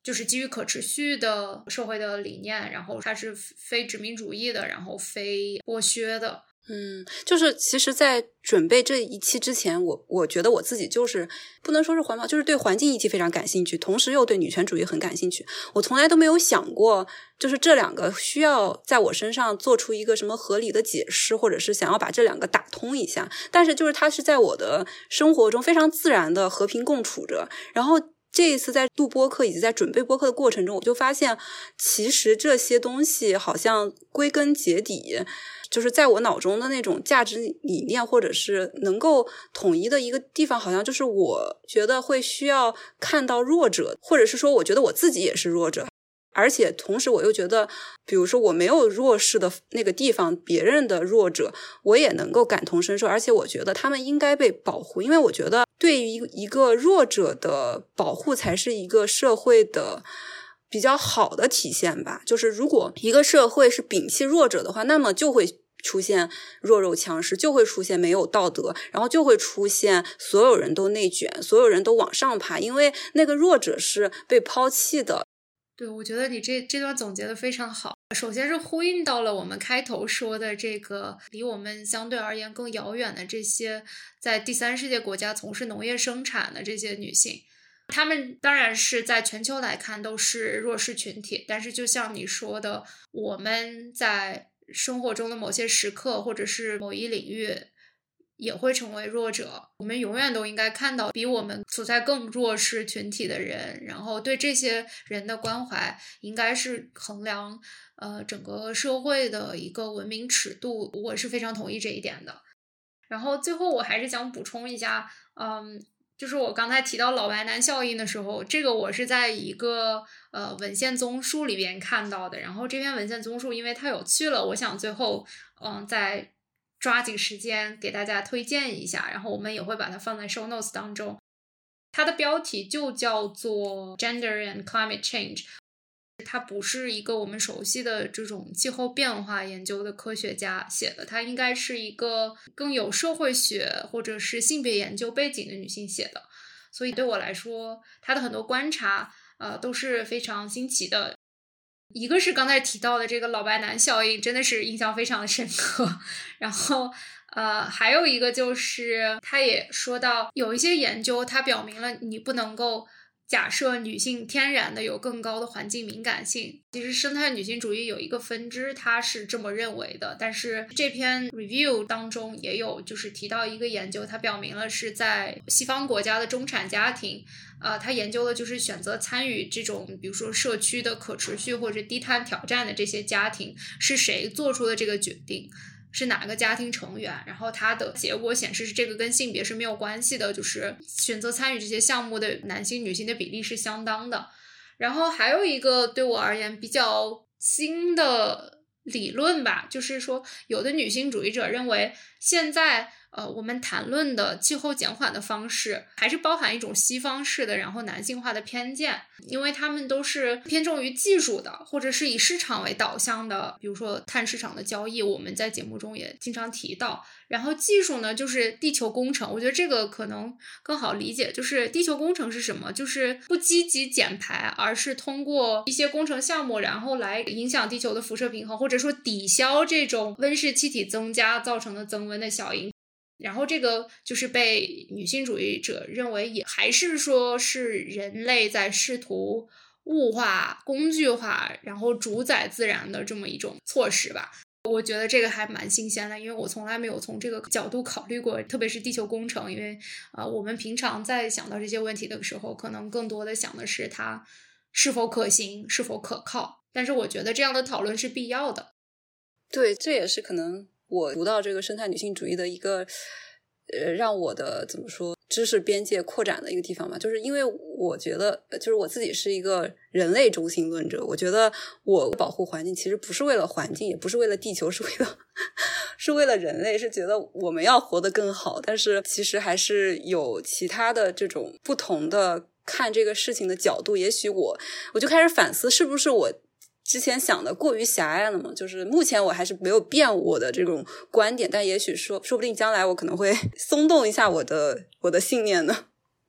就是基于可持续的社会的理念，然后它是非殖民主义的，然后非剥削的。 就是其实在准备这一期之前，我觉得我自己就是不能说是环保，就是对环境议题非常感兴趣，同时又对女权主义很感兴趣。我从来都没有想过就是这两个需要在我身上做出一个什么合理的解释，或者是想要把这两个打通一下，但是就是它是在我的生活中非常自然的和平共处着。然后这一次在录播客以及在准备播客的过程中，我就发现其实这些东西好像归根结底就是在我脑中的那种价值理念，或者是能够统一的一个地方，好像就是我觉得会需要看到弱者，或者是说我觉得我自己也是弱者，而且同时我又觉得比如说我没有弱势的那个地方，别人的弱者我也能够感同身受，而且我觉得他们应该被保护，因为我觉得对于一个弱者的保护才是一个社会的比较好的体现吧。就是如果一个社会是摒弃弱者的话，那么就会出现弱肉强食，就会出现没有道德，然后就会出现所有人都内卷，所有人都往上爬，因为那个弱者是被抛弃的。 对，我觉得你这段总结的非常好。首先是呼应到了我们开头说的这个离我们相对而言更遥远的这些在第三世界国家从事农业生产的这些女性，她们当然是在全球来看都是弱势群体，但是就像你说的，我们在生活中的某些时刻或者是某一领域也会成为弱者，我们永远都应该看到比我们处在更弱势群体的人，然后对这些人的关怀应该是衡量整个社会的一个文明尺度，我是非常同意这一点的。然后最后我还是想补充一下，就是我刚才提到老白男效应的时候，这个我是在一个文献综述里边看到的，然后这篇文献综述因为太有趣了，我想最后再抓紧时间给大家推荐一下，然后我们也会把它放在 show notes 当中。它的标题就叫做 Gender and Climate Change， 它不是一个我们熟悉的这种气候变化研究的科学家写的，它应该是一个更有社会学或者是性别研究背景的女性写的，所以对我来说它的很多观察都是非常新奇的。一个是刚才提到的这个老白男效应，真的是印象非常的深刻。然后还有一个就是他也说到有一些研究它表明了你不能够假设女性天然的有更高的环境敏感性，其实生态女性主义有一个分支它是这么认为的，但是这篇 review 当中也有就是提到一个研究，它表明了是在西方国家的中产家庭他研究的就是选择参与这种比如说社区的可持续或者低碳挑战的这些家庭是谁做出的这个决定，是哪个家庭成员，然后它的结果显示是这个跟性别是没有关系的，就是选择参与这些项目的男性女性的比例是相当的。然后还有一个对我而言比较新的理论吧，就是说有的女性主义者认为现在我们谈论的气候减缓的方式还是包含一种西方式的然后男性化的偏见，因为他们都是偏重于技术的或者是以市场为导向的，比如说碳市场的交易我们在节目中也经常提到，然后技术呢就是地球工程，我觉得这个可能更好理解，就是地球工程是什么，就是不积极减排，而是通过一些工程项目然后来影响地球的辐射平衡，或者说抵消这种温室气体增加造成的增温的效应。然后这个就是被女性主义者认为也还是说是人类在试图物化工具化然后主宰自然的这么一种措施吧。我觉得这个还蛮新鲜的，因为我从来没有从这个角度考虑过，特别是地球工程，因为我们平常在想到这些问题的时候可能更多的想的是它是否可行是否可靠，但是我觉得这样的讨论是必要的。 对，这也是可能我读到这个生态女性主义的一个让我的怎么说知识边界扩展的一个地方吧，就是因为我觉得就是我自己是一个人类中心论者，我觉得我保护环境其实不是为了环境，也不是为了地球，是为了人类，是觉得我们要活得更好，但是其实还是有其他的这种不同的看这个事情的角度，也许我就开始反思是不是我之前想的过于狭隘了嘛，就是目前我还是没有变我的这种观点，但也许说不定将来我可能会松动一下我的信念呢。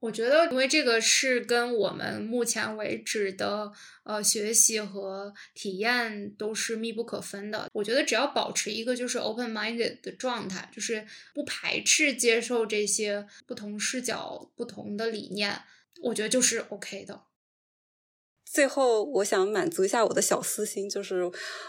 我觉得因为这个是跟我们目前为止的学习和体验都是密不可分的。我觉得只要保持一个就是 open-minded 的状态，就是不排斥接受这些不同视角不同的理念，我觉得就是 OK 的。 最后我想满足一下我的小私心，就是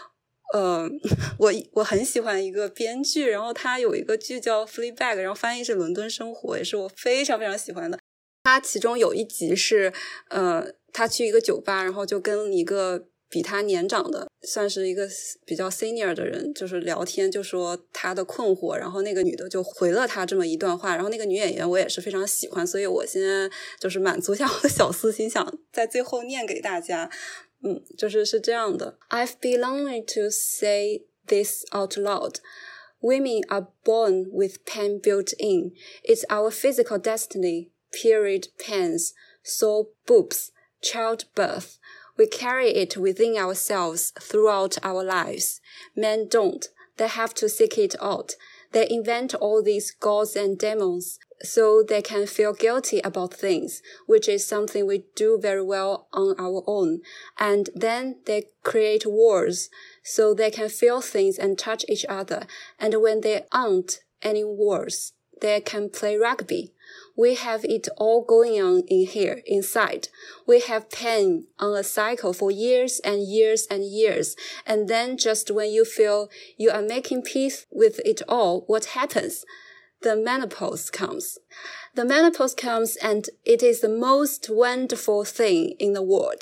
我很喜欢一个编剧，然后他有一个剧叫 Fleabag， 然后翻译是伦敦生活，也是我非常非常喜欢的。他其中有一集是他去一个酒吧，然后就跟一个比他年长的算是一个比较 senior 的人就是聊天，就说他的困惑，然后那个女的就回了他这么一段话，然后那个女演员我也是非常喜欢，所以我现在就是满足一下我的小私心，想在最后念给大家。是这样的。 I've been longing to say this out loud. Women are born with pain built in. It's our physical destiny. Period pains, sore boobs, childbirth. We carry it within ourselves throughout our lives. Men don't. They have to seek it out. They invent all these gods and demons so they can feel guilty about things, which is something we do very well on our own. And then they create wars so they can feel things and touch each other. And when there aren't any wars, they can play rugby. We have it all going on in here, inside. We have pain on a cycle for years and years and years. And then just when you feel you are making peace with it all, what happens? The menopause comes. The menopause comes and it is the most wonderful thing in the world.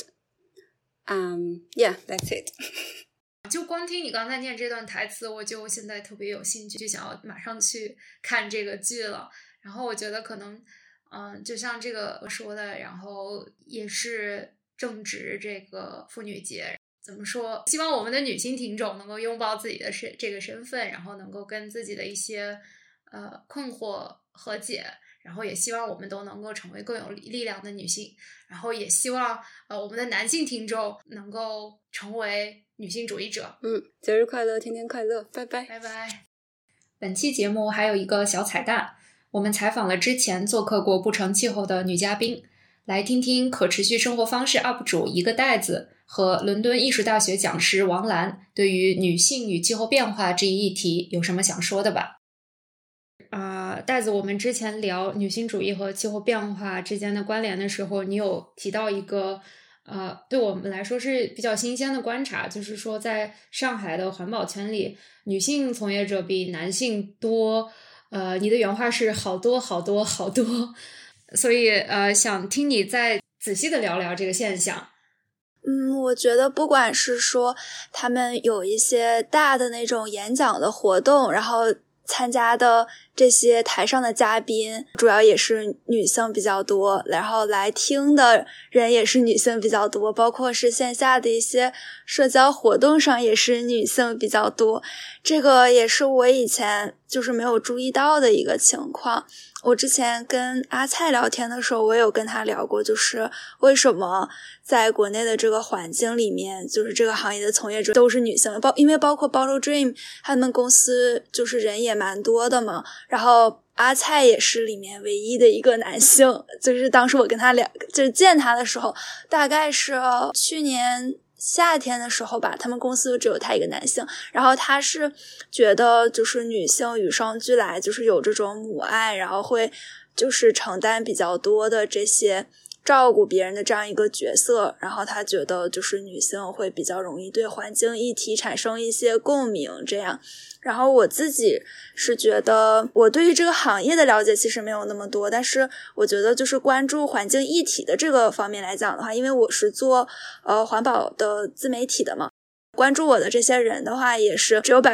Yeah, that's it. 就光听你刚才念这段台词，我就现在特别有兴趣，就想要马上去看这个剧了。然后我觉得可能就像这个我说的，然后也是正值这个妇女节，怎么说，希望我们的女性听众能够拥抱自己的这个身份，然后能够跟自己的一些困惑和解，然后也希望我们都能够成为更有力量的女性，然后也希望我们的男性听众能够成为女性主义者。 节日快乐，天天快乐，拜拜， 拜拜。本期节目还有一个小彩蛋，我们采访了之前做客过不成气候的女嘉宾，来听听可持续生活方式 UP 主一个袋子和伦敦艺术大学讲师王兰对于女性与气候变化这一议题有什么想说的吧。袋子，我们之前聊女性主义和气候变化之间的关联的时候，你有提到一个对我们来说是比较新鲜的观察，就是说在上海的环保圈里，女性从业者比男性多，你的原话是好多好多好多，所以想听你再仔细的聊聊这个现象。 我觉得不管是说他们有一些大的那种演讲的活动，然后参加的这些台上的嘉宾主要也是女性比较多，然后来听的人也是女性比较多，包括是线下的一些社交活动上也是女性比较多，这个也是我以前就是没有注意到的一个情况。我之前跟阿菜聊天的时候，我有跟他聊过，就是为什么在国内的这个环境里面，就是这个行业的从业者都是女性，因为包括 Bottle Dream 他们公司就是人也蛮多的嘛，然后阿菜也是里面唯一的一个男性，就是当时我跟他聊，就是见他的时候，大概是去年夏天的时候吧，他们公司只有他一个男性，然后他是觉得就是女性与生俱来就是有这种母爱，然后会就是承担比较多的这些照顾别人的这样一个角色，然后他觉得就是女性会比较容易对环境议题产生一些共鸣这样。然后我自己是觉得我对于这个行业的了解其实没有那么多，但是我觉得就是关注环境议题的这个方面来讲的话，因为我是做环保的自媒体的嘛，关注我的这些人的话也是只有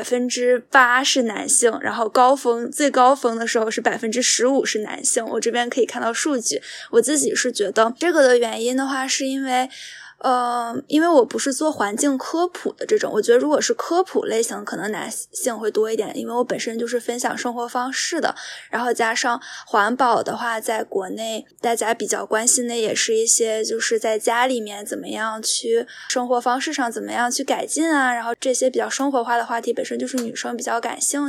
8% 是男性，然后最高峰的时候是 15% 是男性，我这边可以看到数据。我自己是觉得这个的原因的话是因为我不是做环境科普的这种，我觉得如果是科普类型可能男性会多一点，因为我本身就是分享生活方式的，然后加上环保的话在国内大家比较关心的也是一些就是在家里面怎么样去生活方式上怎么样去改进啊，然后这些比较生活化的话题本身就是女生比较感兴趣，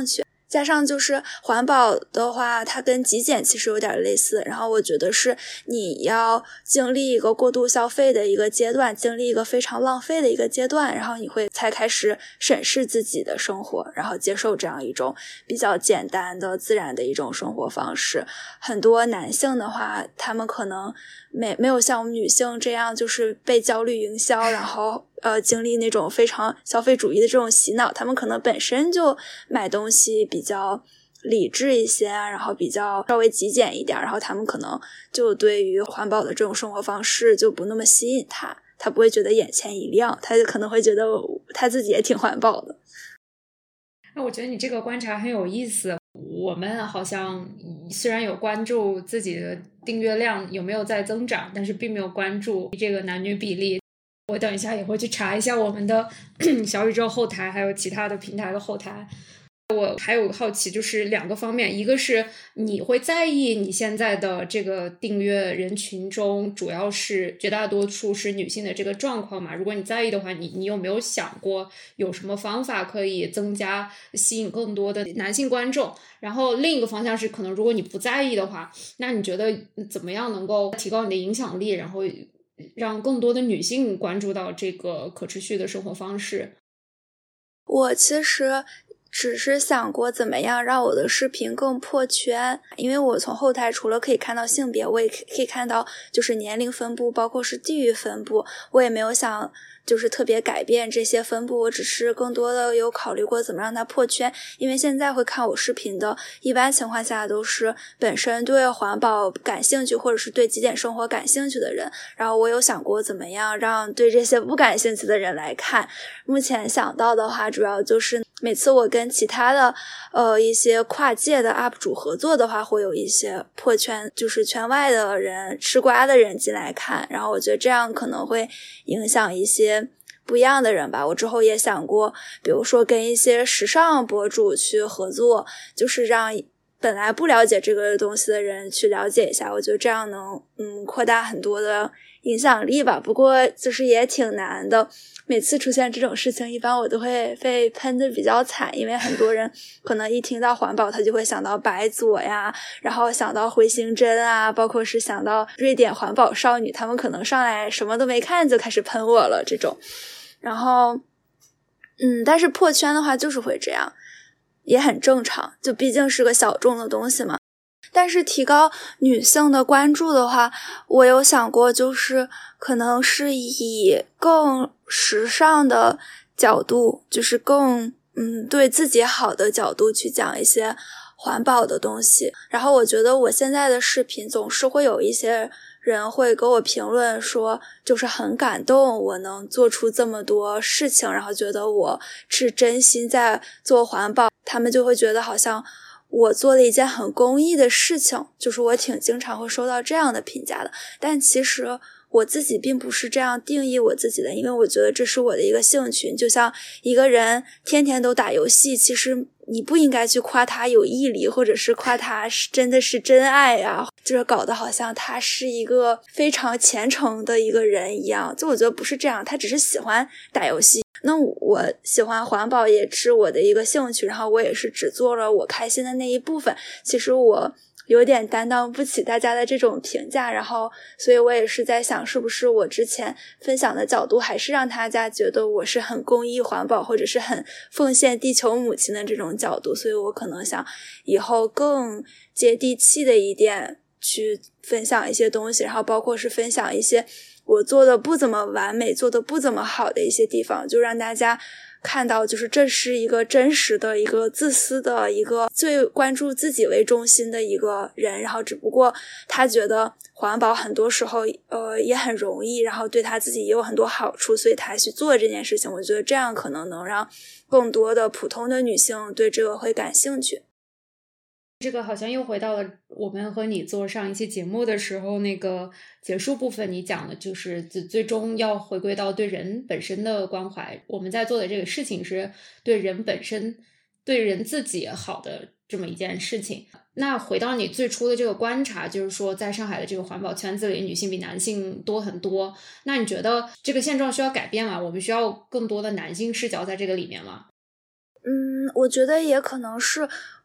加上就是环保的话，它跟极简其实有点类似，然后我觉得是你要经历一个过度消费的一个阶段，经历一个非常浪费的一个阶段，然后你会才开始审视自己的生活，然后接受这样一种比较简单的自然的一种生活方式。很多男性的话，他们可能没有像我们女性这样就是被焦虑营销，然后经历那种非常消费主义的这种洗脑，他们可能本身就买东西比较理智一些，然后比较稍微极简一点，然后他们可能就对于环保的这种生活方式就不那么吸引他不会觉得眼前一亮，他就可能会觉得他自己也挺环保的。 那我觉得你这个观察很有意思，我们好像虽然有关注自己的订阅量有没有在增长，但是并没有关注这个男女比例。我等一下也会去查一下我们的小宇宙后台还有其他的平台的后台。我还有好奇，就是2个方面，一个是你会在意你现在的这个订阅人群中主要是绝大多数是女性的这个状况嘛？如果你在意的话，你有没有想过有什么方法可以增加吸引更多的男性观众？然后另一个方向是，可能如果你不在意的话，那你觉得怎么样能够提高你的影响力，然后让更多的女性关注到这个可持续的生活方式？ 我其实只是想过怎么样让我的视频更破圈，因为我从后台除了可以看到性别，我也可以看到就是年龄分布，包括是地域分布，我也没有想就是特别改变这些分布，我只是更多的有考虑过怎么让它破圈。因为现在会看我视频的一般情况下都是本身对环保感兴趣或者是对极简生活感兴趣的人，然后我有想过怎么样让对这些不感兴趣的人来看。目前想到的话主要就是每次我跟其他的一些跨界的 UP 主合作的话，会有一些破圈，就是圈外的人吃瓜的人进来看，然后我觉得这样可能会影响一些不一样的人吧。我之后也想过比如说跟一些时尚博主去合作，就是让本来不了解这个东西的人去了解一下，我觉得这样能扩大很多的影响力吧。不过就是也挺难的，每次出现这种事情一般我都会被喷得比较惨，因为很多人可能一听到环保他就会想到白左呀，然后想到回形针啊，包括是想到瑞典环保少女，他们可能上来什么都没看就开始喷我了这种。然后但是破圈的话就是会这样，也很正常，就毕竟是个小众的东西嘛。但是提高女性的关注的话，我有想过就是可能是以更时尚的角度，就是更对自己好的角度去讲一些环保的东西。然后我觉得我现在的视频总是会有一些人会给我评论说就是很感动我能做出这么多事情，然后觉得我是真心在做环保，他们就会觉得好像我做了一件很公益的事情，就是我挺经常会收到这样的评价的。但其实我自己并不是这样定义我自己的，因为我觉得这是我的一个兴趣。就像一个人天天都打游戏，其实你不应该去夸他有毅力，或者是夸他是真的是真爱啊，就是搞得好像他是一个非常虔诚的一个人一样。就我觉得不是这样，他只是喜欢打游戏。那我喜欢环保也是我的一个兴趣，然后我也是只做了我开心的那一部分。其实我有点担当不起大家的这种评价，然后所以我也是在想是不是我之前分享的角度还是让大家觉得我是很公益环保或者是很奉献地球母亲的这种角度，所以我可能想以后更接地气的一点去分享一些东西，然后包括是分享一些我做的不怎么完美做的不怎么好的一些地方，就让大家看到就是这是一个真实的一个自私的一个最关注自己为中心的一个人，然后只不过他觉得环保很多时候也很容易，然后对他自己也有很多好处，所以他去做这件事情。我觉得这样可能能让更多的普通的女性对这个会感兴趣。 这个好像又回到了我们和你做上一期节目的时候那个结束部分，你讲的就是最终要回归到对人本身的关怀。我们在做的这个事情是对人本身对人自己好的这么一件事情。那回到你最初的这个观察，就是说在上海的这个环保圈子里女性比男性多很多，那你觉得这个现状需要改变吗？我们需要更多的男性视角在这个里面吗？ 我觉得也可能是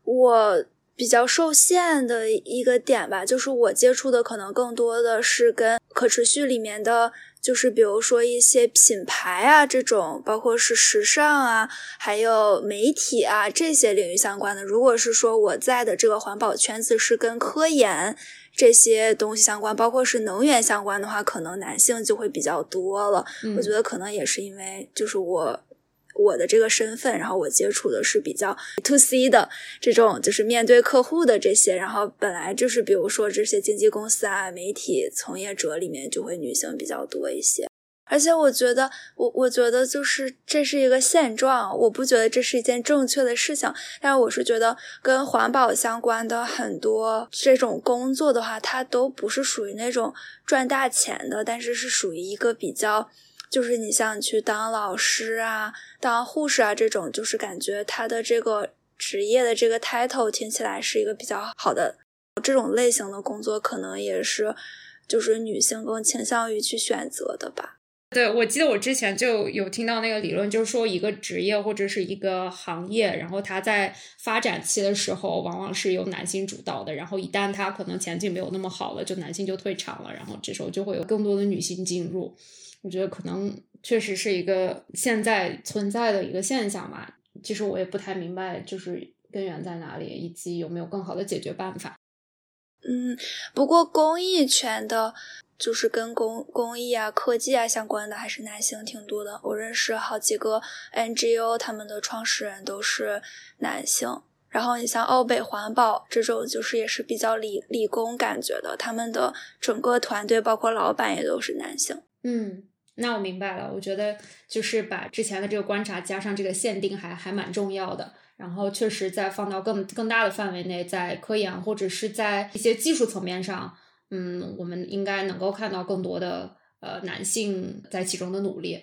我比较受限的一个点吧，就是我接触的可能更多的是跟可持续里面的，就是比如说一些品牌啊这种，包括是时尚啊，还有媒体啊这些领域相关的。如果是说我在的这个环保圈子是跟科研这些东西相关，包括是能源相关的话，可能男性就会比较多了。我觉得可能也是因为就是我的这个身份，然后我接触的是比较 to C 的这种，就是面对客户的这些，然后本来就是比如说这些经纪公司啊、媒体从业者里面就会女性比较多一些。而且我觉得我觉得就是这是一个现状，我不觉得这是一件正确的事情，但是我是觉得跟环保相关的很多这种工作的话，它都不是属于那种赚大钱的，但是是属于一个比较，就是你像去当老师啊、当护士啊这种，就是感觉他的这个职业的这个 title 听起来是一个比较好的，这种类型的工作可能也是就是女性更倾向于去选择的吧。 对，我记得我之前就有听到那个理论，就是说一个职业或者是一个行业，然后它在发展期的时候往往是由男性主导的，然后一旦它可能前景没有那么好了，就男性就退场了，然后这时候就会有更多的女性进入。我觉得可能确实是一个现在存在的一个现象吧，其实我也不太明白就是根源在哪里，以及有没有更好的解决办法。 不过公益圈的就是跟公益啊、科技啊相关的还是男性挺多的，我认识好几个 NGO 他们的创始人都是男性。然后你像欧北环保这种就是也是比较理工感觉的，他们的整个团队包括老板也都是男性。 那我明白了，我觉得就是把之前的这个观察加上这个限定还蛮重要的，然后确实在放到更大的范围内，在科研或者是在一些技术层面上，我们应该能够看到更多的男性在其中的努力。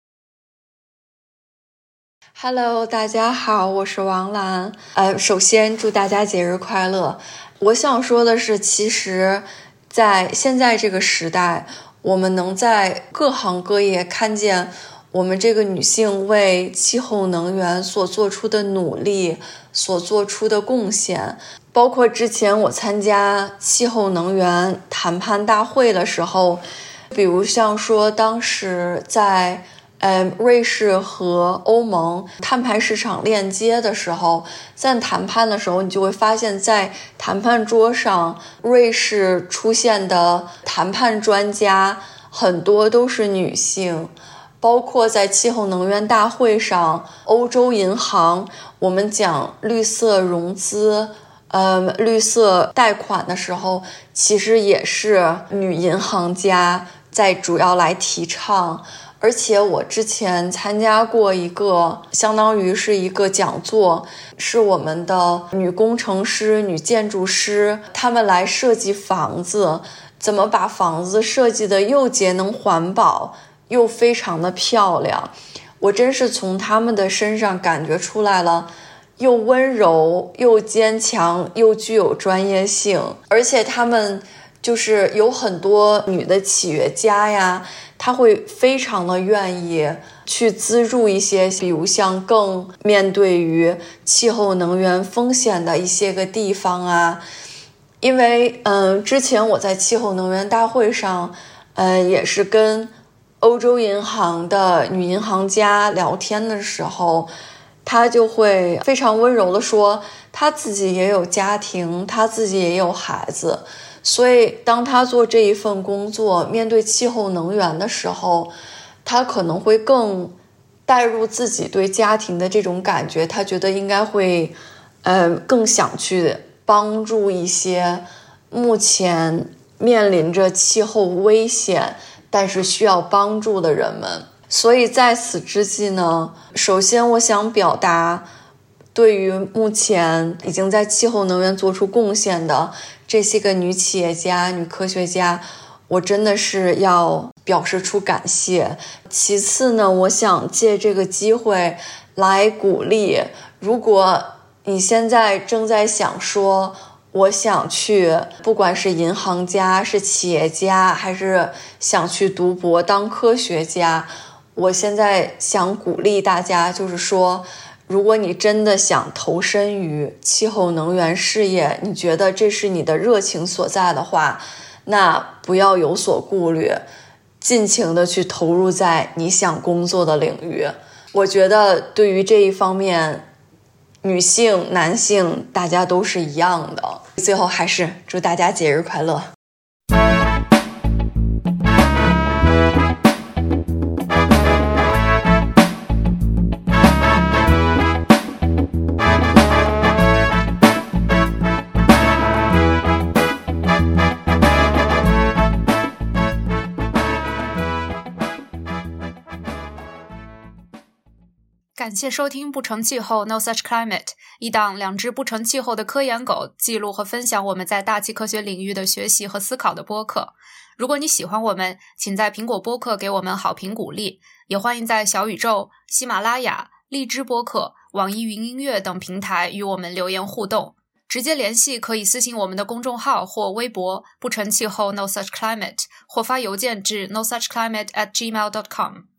Hello， 大家好，我是王兰。首先祝大家节日快乐。我想说的是，其实在现在这个时代，我们能在各行各业看见我们这个女性为气候能源所做出的努力，所做出的贡献。包括之前我参加气候能源谈判大会的时候，比如像说当时在瑞士和欧盟碳排市场链接的时候，在谈判的时候，你就会发现在谈判桌上，瑞士出现的谈判专家很多都是女性。包括在气候能源大会上，欧洲银行我们讲绿色融资绿色贷款的时候，其实也是女银行家在主要来提倡。而且我之前参加过一个相当于是一个讲座，是我们的女工程师、女建筑师，她们来设计房子，怎么把房子设计的又节能环保又非常的漂亮。我真是从她们的身上感觉出来了又温柔又坚强又具有专业性。而且她们就是有很多女的企业家呀，她会非常的愿意去资助一些比如像更面对于气候能源风险的一些个地方啊。因为之前我在气候能源大会上也是跟欧洲银行的女银行家聊天的时候，她就会非常温柔的说她自己也有家庭，她自己也有孩子，所以当她做这一份工作，面对气候能源的时候，她可能会更带入自己对家庭的这种感觉，她觉得应该会更想去帮助一些目前面临着气候危险但是需要帮助的人们。所以在此之际呢，首先我想表达对于目前已经在气候能源做出贡献的这些个女企业家、女科学家，我真的是要表示出感谢。其次呢，我想借这个机会来鼓励，如果你现在正在想说我想去不管是银行家、是企业家，还是想去读博当科学家，我现在想鼓励大家，就是说如果你真的想投身于气候能源事业，你觉得这是你的热情所在的话，那不要有所顾虑，尽情的去投入在你想工作的领域。我觉得对于这一方面，女性、男性大家都是一样的。最后还是祝大家节日快乐。 感谢收听不成气候 No Such Climate， 一档两只不成气候的科研狗记录和分享我们在大气科学领域的学习和思考的播客。如果你喜欢我们，请在苹果播客给我们好评鼓励，也欢迎在小宇宙、喜马拉雅、荔枝播客、网易云音乐等平台与我们留言互动。直接联系可以私信我们的公众号或微博不成气候 No Such Climate， 或发邮件至 nosuchclimate@gmail.com。